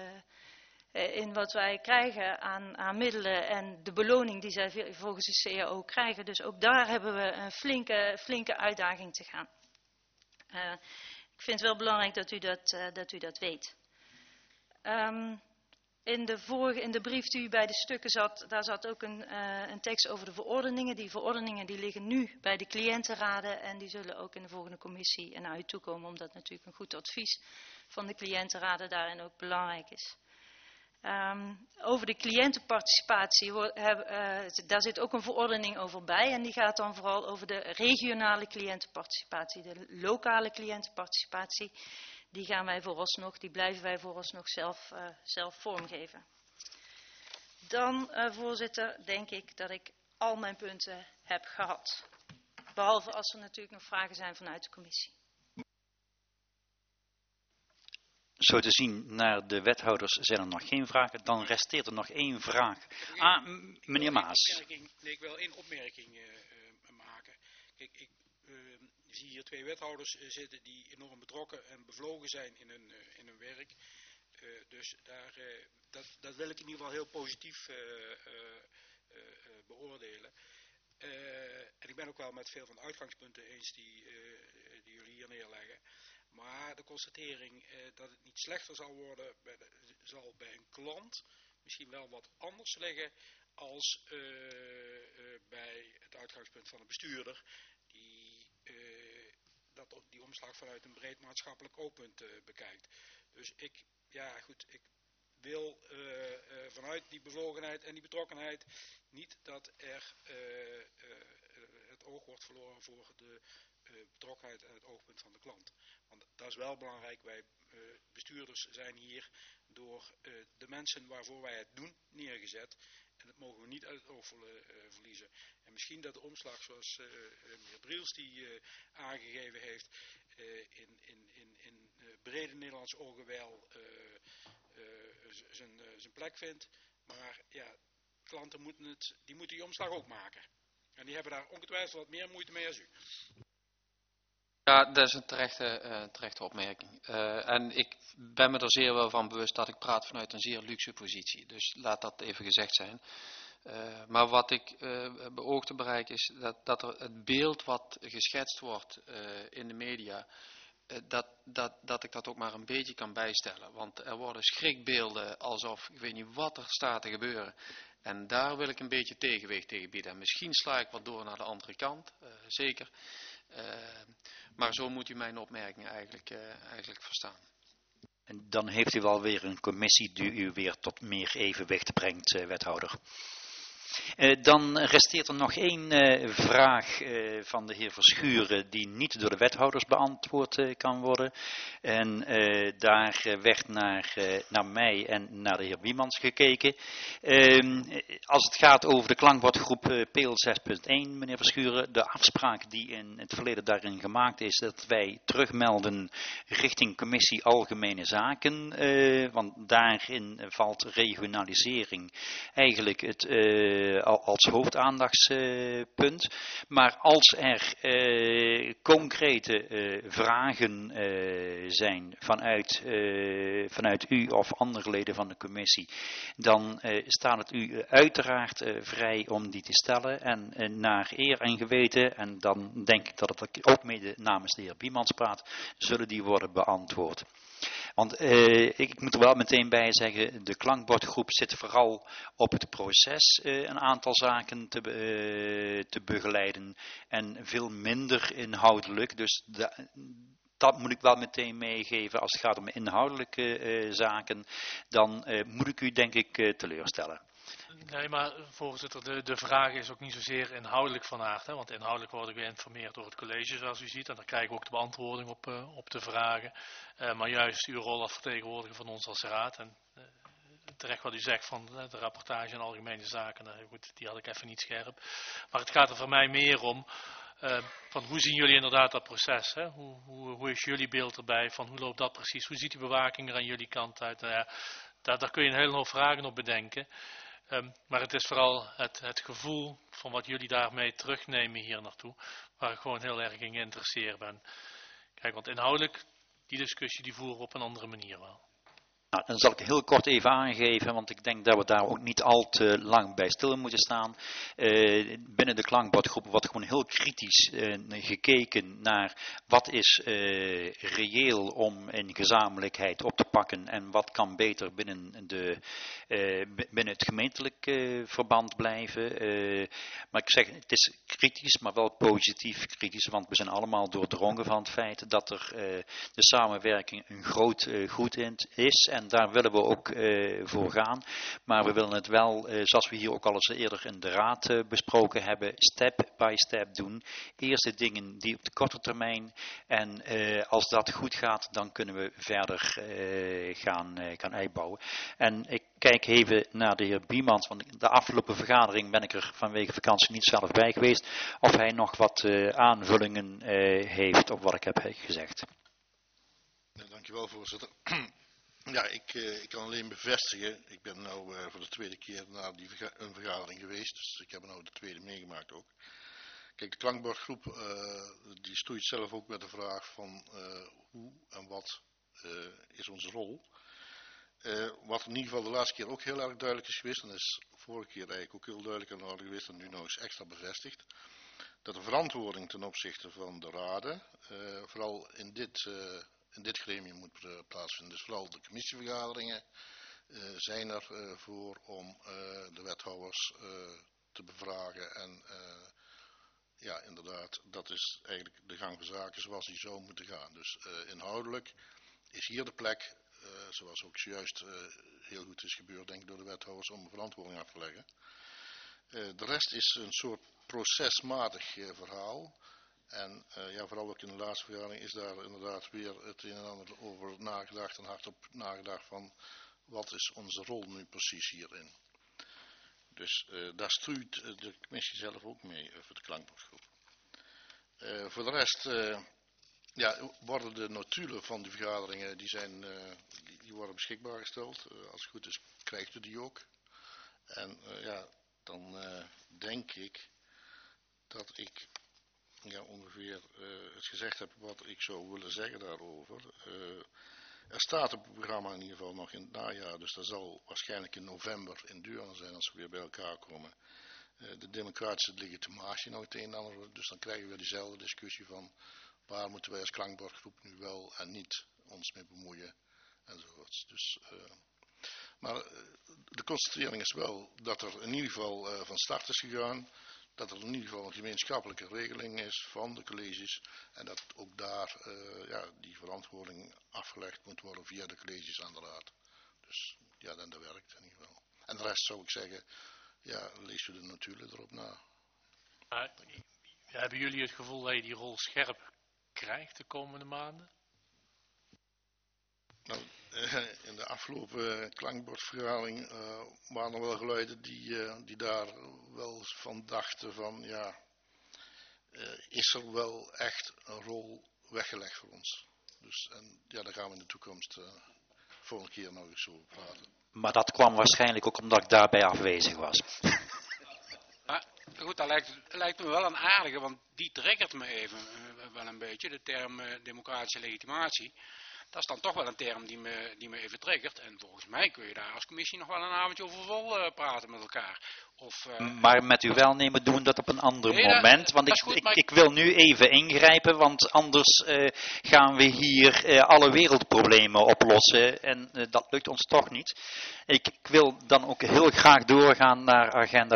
[SPEAKER 8] uh, in wat wij krijgen aan, aan middelen en de beloning die zij volgens de C A O krijgen. Dus ook daar hebben we een flinke, flinke uitdaging te gaan. Uh, ik vind het wel belangrijk dat u dat, uh, dat, u dat weet. Um, in, de vorige, in de brief die u bij de stukken zat, daar zat ook een, uh, een tekst over de verordeningen. Die verordeningen die liggen nu bij de cliëntenraden en die zullen ook in de volgende commissie naar u toekomen, omdat natuurlijk een goed advies van de cliëntenraden daarin ook belangrijk is. Um, over de cliëntenparticipatie, heb, uh, daar zit ook een verordening over bij en die gaat dan vooral over de regionale cliëntenparticipatie, de lokale cliëntenparticipatie. Die gaan wij vooralsnog, die blijven wij vooralsnog zelf, uh, zelf vormgeven. Dan, uh, voorzitter, denk ik dat ik al mijn punten heb gehad. behalve als er natuurlijk nog vragen zijn vanuit de commissie.
[SPEAKER 1] Zo te zien naar de wethouders zijn er nog geen vragen. Dan resteert er nog één vraag. Ah, meneer Maas.
[SPEAKER 5] Nee, ik wil één opmerking uh, uh, maken. Kijk, ik uh, zie hier twee wethouders uh, zitten die enorm betrokken en bevlogen zijn in hun, uh, in hun werk. Uh, dus daar, uh, dat, dat wil ik in ieder geval heel positief uh, uh, uh, uh, beoordelen. Uh, en ik ben ook wel met veel van de uitgangspunten eens die, uh, die jullie hier neerleggen. Maar de constatering uh, dat het niet slechter zal worden, bij de, zal bij een klant misschien wel wat anders liggen als uh, uh, bij het uitgangspunt van een bestuurder. Die, uh, dat, die omslag vanuit een breed maatschappelijk oogpunt uh, bekijkt. Dus ik, ja goed, ik wil uh, uh, vanuit die bevlogenheid en die betrokkenheid niet dat er uh, uh, het oog wordt verloren voor de uh, betrokkenheid en het oogpunt van de klant. Want dat is wel belangrijk. Wij uh, bestuurders zijn hier door uh, de mensen waarvoor wij het doen neergezet. En dat mogen we niet uit het oog uh, verliezen. En misschien dat de omslag zoals uh, meneer Briels die uh, aangegeven heeft uh, in, in, in, in uh, brede Nederlandse ogen wel uh, uh, zijn uh, plek vindt. Maar ja, klanten moeten, het, die, moeten die omslag ook maken. En die hebben daar ongetwijfeld wat meer moeite mee als u.
[SPEAKER 2] Ja, dat is een terechte, uh, terechte opmerking. Uh, en ik ben me er zeer wel van bewust dat ik praat vanuit een zeer luxe positie. Dus laat dat even gezegd zijn. Uh, maar wat ik uh, beoog te bereiken is dat, dat er het beeld wat geschetst wordt uh, in de media, uh, dat, dat, dat ik dat ook maar een beetje kan bijstellen. Want er worden schrikbeelden alsof ik weet niet wat er staat te gebeuren. En daar wil ik een beetje tegenwicht tegen bieden. En misschien sla ik wat door naar de andere kant, uh, zeker. Uh, maar zo moet u mijn opmerking eigenlijk, uh, eigenlijk verstaan.
[SPEAKER 1] En dan heeft u wel weer een commissie die u weer tot meer evenwicht brengt, uh, wethouder. Uh, dan resteert er nog één uh, vraag uh, van de heer Verschuren die niet door de wethouders beantwoord uh, kan worden. En uh, daar uh, werd naar, uh, naar mij en naar de heer Wiemans gekeken. Uh, als het gaat over de klankbordgroep uh, P L zes punt één, meneer Verschuren, de afspraak die in het verleden daarin gemaakt is, dat wij terugmelden richting commissie Algemene Zaken. Uh, want daarin valt regionalisering eigenlijk het uh, als hoofdaandachtspunt. Maar als er uh, concrete uh, vragen uh, zijn vanuit, uh, vanuit u of andere leden van de commissie, dan uh, staat het u uiteraard uh, vrij om die te stellen. En uh, naar eer en geweten, en dan denk ik dat het ook mede namens de heer Biemans praat, zullen die worden beantwoord. Want uh, ik, ik moet er wel meteen bij zeggen, de klankbordgroep zit vooral op het proces uh, een aantal zaken te, uh, te begeleiden en veel minder inhoudelijk. Dus de, dat moet ik wel meteen meegeven. Als het gaat om inhoudelijke uh, zaken, dan uh, moet ik u denk ik uh, teleurstellen.
[SPEAKER 4] Nee, maar voorzitter, de, de vraag is ook niet zozeer inhoudelijk van aard. Hè, want inhoudelijk worden we geïnformeerd door het college, zoals u ziet. En dan krijgen we ook de beantwoording op, uh, op de vragen. Uh, maar juist uw rol als vertegenwoordiger van ons als raad. En uh, terecht wat u zegt van uh, de rapportage en algemene zaken. Uh, goed, die had ik even niet scherp. Maar het gaat er voor mij meer om. Uh, van hoe zien jullie inderdaad dat proces? Hè? Hoe, hoe, hoe is jullie beeld erbij? Van hoe loopt dat precies? Hoe ziet die bewaking er aan jullie kant uit? Uh, daar, daar kun je een hele hoop vragen op bedenken. Um, maar het is vooral het, het gevoel van wat jullie daarmee terugnemen hier naartoe, waar ik gewoon heel erg in geïnteresseerd ben. Kijk, want inhoudelijk, die discussie die voeren we op een andere manier wel.
[SPEAKER 1] Nou, dan zal ik heel kort even aangeven, want ik denk dat we daar ook niet al te lang bij stil moeten staan. Uh, binnen de klankbordgroep wordt gewoon heel kritisch uh, gekeken naar wat is uh, reëel om in gezamenlijkheid op te pakken en wat kan beter binnen, de, uh, binnen het gemeentelijk uh, verband blijven. Uh, maar ik zeg, het is kritisch, maar wel positief kritisch, want we zijn allemaal doordrongen van het feit dat er uh, de samenwerking een groot uh, goed in is. en daar willen we ook uh, voor gaan. Maar we willen het wel, uh, zoals we hier ook al eens eerder in de raad uh, besproken hebben, step by step doen. Eerst de dingen die op de korte termijn en uh, als dat goed gaat, dan kunnen we verder uh, gaan, uh, gaan uitbouwen. En ik kijk even naar de heer Biemans, want de afgelopen vergadering ben ik er vanwege vakantie niet zelf bij geweest, of hij nog wat uh, aanvullingen uh, heeft op wat ik heb gezegd.
[SPEAKER 9] Ja, dankjewel, voorzitter. Ja, ik, uh, ik kan alleen bevestigen, ik ben nu uh, voor de tweede keer naar die verga een vergadering geweest, dus ik heb er nou de tweede meegemaakt ook. Kijk, de klankbordgroep uh, die stoeit zelf ook met de vraag van uh, hoe en wat uh, is onze rol. Uh, wat in ieder geval de laatste keer ook heel erg duidelijk is geweest, en dat is vorige keer eigenlijk ook heel duidelijk aan de orde geweest en nu nog eens extra bevestigd, dat de verantwoording ten opzichte van de raden, uh, vooral in dit, uh, in dit gremium moet uh, plaatsvinden. Dus vooral de commissievergaderingen uh, zijn er uh, voor om uh, de wethouders uh, te bevragen en uh, ja, inderdaad, dat is eigenlijk de gang van zaken zoals die zou moeten gaan. Dus uh, inhoudelijk is hier de plek, uh, zoals ook zojuist uh, heel goed is gebeurd, denk ik, door de wethouders om een verantwoording af te leggen. Uh, de rest is een soort procesmatig uh, verhaal. En uh, ja, vooral ook in de laatste vergadering is daar inderdaad weer het een en ander over nagedacht en hardop nagedacht van wat is onze rol nu precies hierin. Dus uh, daar stuurt de commissie zelf ook mee uh, voor de klankbordgroep. Uh, voor de rest uh, ja, worden de notulen van die vergaderingen die zijn, uh, die, die worden beschikbaar gesteld. Uh, als het goed is krijgt u die ook. En uh, ja, dan uh, denk ik dat ik ja, ongeveer uh, het gezegd heb wat ik zou willen zeggen daarover. Uh, Er staat op het programma in ieder geval nog in het najaar, dus dat zal waarschijnlijk in november in Deurne zijn als we weer bij elkaar komen. Uh, de democratische legitimatie nog het een en ander, dus dan krijgen we diezelfde discussie van waar moeten wij als klankbordgroep nu wel en niet ons mee bemoeien enzovoorts. Dus, uh, maar uh, de constatering is wel dat er in ieder geval uh, van start is gegaan. Dat er in ieder geval een gemeenschappelijke regeling is van de colleges en dat ook daar uh, ja, die verantwoording afgelegd moet worden via de colleges aan de raad. Dus ja, dan dat werkt in ieder geval. En de rest zou ik zeggen, ja, lees u de notulen erop na.
[SPEAKER 4] Maar, hebben jullie het gevoel dat je die rol scherp krijgt de komende maanden?
[SPEAKER 9] Nou, in de afgelopen klankbordvergadering uh, waren er wel geluiden die, uh, die daar wel van dachten van, ja, uh, is er wel echt een rol weggelegd voor ons? Dus en ja, daar gaan we in de toekomst uh, volgende keer nog eens over praten.
[SPEAKER 1] Maar dat kwam waarschijnlijk ook omdat ik daarbij afwezig was.
[SPEAKER 5] Maar goed, dat lijkt, lijkt me wel een aardige, want die triggert me even uh, wel een beetje, de term uh, democratische legitimatie. Dat is dan toch wel een term die me, die me even triggert. En volgens mij kun je daar als commissie nog wel een avondje over vol uh, praten met elkaar. Of, uh,
[SPEAKER 1] maar met uw welnemen doen we dat op een ander nee, moment.
[SPEAKER 5] Dat,
[SPEAKER 1] want
[SPEAKER 5] dat
[SPEAKER 1] ik,
[SPEAKER 5] goed,
[SPEAKER 1] ik,
[SPEAKER 5] maar...
[SPEAKER 1] ik wil nu even ingrijpen, want anders uh, gaan we hier uh, alle wereldproblemen oplossen. En uh, dat lukt ons toch niet. Ik, ik wil dan ook heel graag doorgaan naar agenda